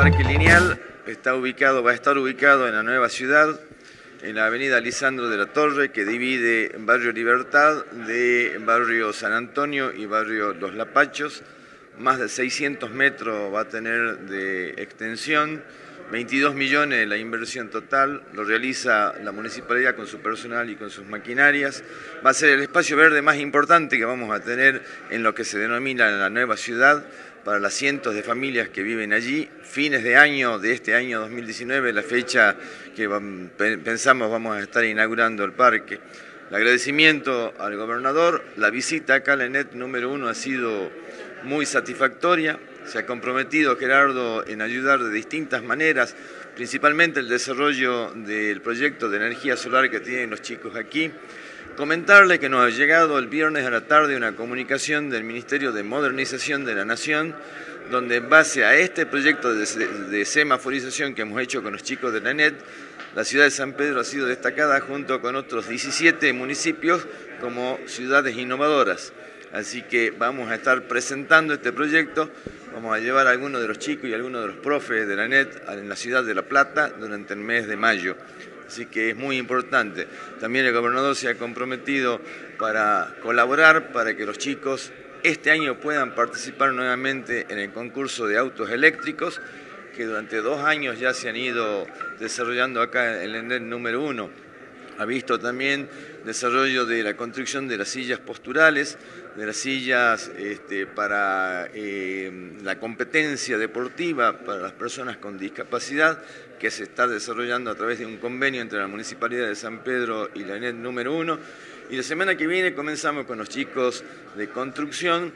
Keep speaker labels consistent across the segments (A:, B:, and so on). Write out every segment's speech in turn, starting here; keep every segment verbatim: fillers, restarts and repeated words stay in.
A: Parque Lineal está ubicado, va a estar ubicado en la nueva ciudad, en la avenida Lisandro de la Torre, que divide Barrio Libertad de Barrio San Antonio y Barrio Los Lapachos. Más de seiscientos metros va a tener de extensión, veintidós millones la inversión total, lo realiza la municipalidad con su personal y con sus maquinarias. Va a ser el espacio verde más importante que vamos a tener en lo que se denomina la nueva ciudad, para las cientos de familias que viven allí. Fines de año, de este año dos mil diecinueve, la fecha que pensamos vamos a estar inaugurando el parque. El agradecimiento al gobernador, la visita acá a la ENET número uno ha sido muy satisfactoria. Se ha comprometido Gerardo en ayudar de distintas maneras, principalmente el desarrollo del proyecto de energía solar que tienen los chicos aquí. Comentarle que nos ha llegado el viernes a la tarde una comunicación del Ministerio de Modernización de la Nación, donde en base a este proyecto de, de semaforización que hemos hecho con los chicos de la ENET, la ciudad de San Pedro ha sido destacada junto con otros diecisiete municipios como ciudades innovadoras. Así que vamos a estar presentando este proyecto, vamos a llevar a algunos de los chicos y a algunos de los profes de la ENET en la ciudad de La Plata durante el mes de mayo. Así que es muy importante. También el gobernador se ha comprometido para colaborar para que los chicos este año puedan participar nuevamente en el concurso de autos eléctricos, que durante dos años ya se han ido desarrollando acá en el ENET número uno. Ha visto también desarrollo de la construcción de las sillas posturales, de las sillas este, para eh, la competencia deportiva para las personas con discapacidad, que se está desarrollando a través de un convenio entre la Municipalidad de San Pedro y la ENET número uno. Y la semana que viene comenzamos con los chicos de construcción,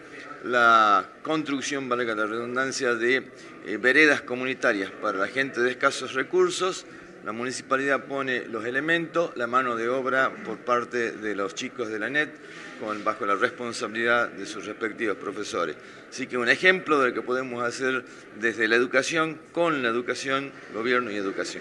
A: la construcción, valga la redundancia, de eh, veredas comunitarias para la gente de escasos recursos. La municipalidad pone los elementos, la mano de obra por parte de los chicos de la ENET, con, bajo la responsabilidad de sus respectivos profesores. Así que un ejemplo de lo que podemos hacer desde la educación, con la educación, gobierno y educación.